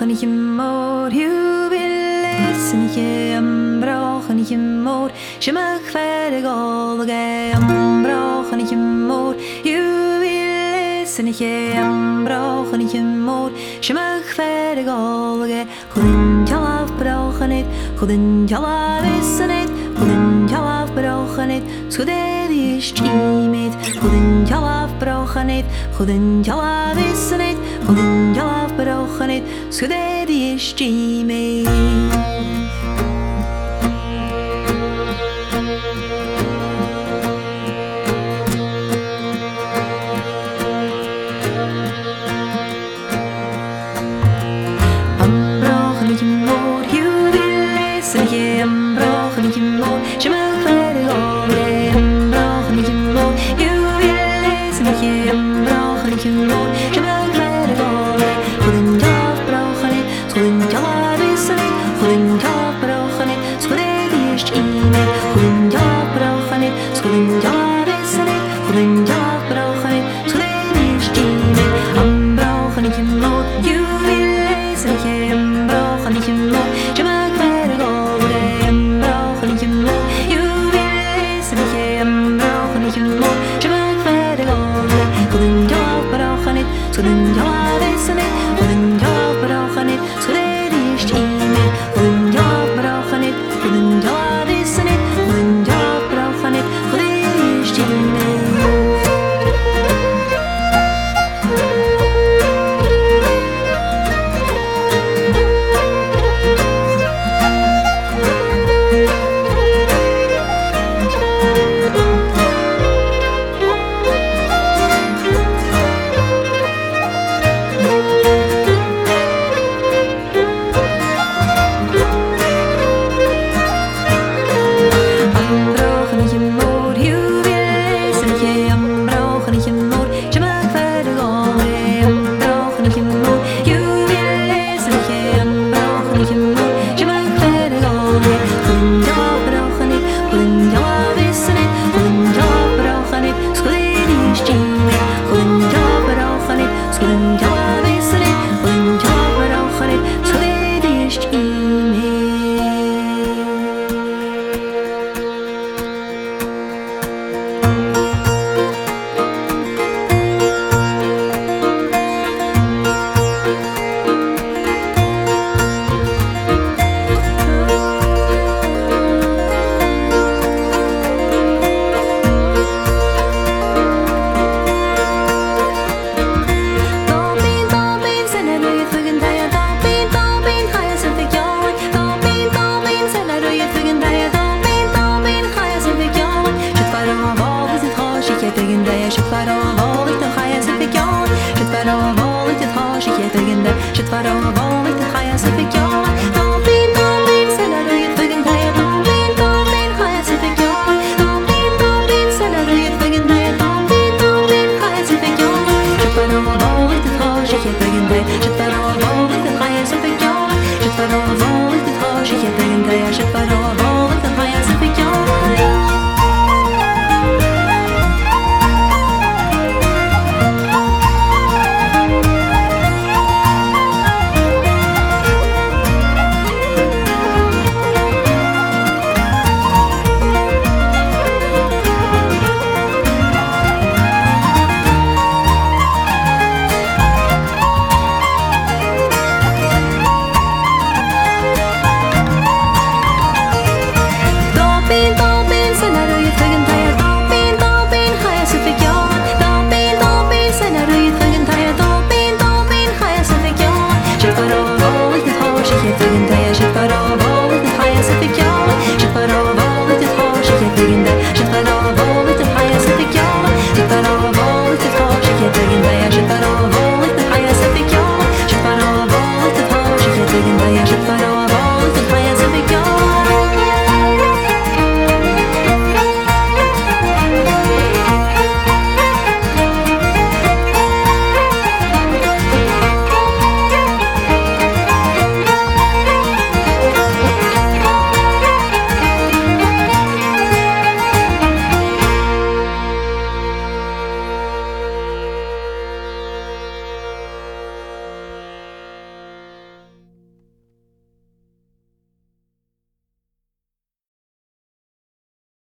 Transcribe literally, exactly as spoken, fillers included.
brochen niet je moord, je wil lezen niet je brochen niet je moord, je mag verder al ge brochen niet je moord, je wil lezen niet je brochen niet je moord, je mag verder al ge goeden jalaf brochen niet, goeden jalaf wissen niet, goeden jalaf brochen niet, schudde die streamet, goeden jalaf brochen niet, goeden jalaf wissen niet, goeden jalaf brochen niet, schudde die streamet. Je mag verder al en brochen niet je moord. Je wil lezen met je en brochen niet je moord. Je mag verder al en goeden jalaf brochen niet, goeden jalaf wissen niet, goeden jalaf brochen niet, schudde die eerst iemand. Goeden jalaf brochen niet, goeden jalaf wissen niet, goeden jalaf brochen niet, schudde die eerst iemand. Am brochen niet je moord. Je wil lezen met je en brochen niet je moord. Je mag verder al en brochen niet je moord. Goeden jalaf wissen niet, goeden jalaf brochen niet, schudde die eerst iemand. Goeden jalaf brochen niet, goeden jalaf wissen niet, goeden jalaf brochen niet, schudde die eerst iemand. Shit,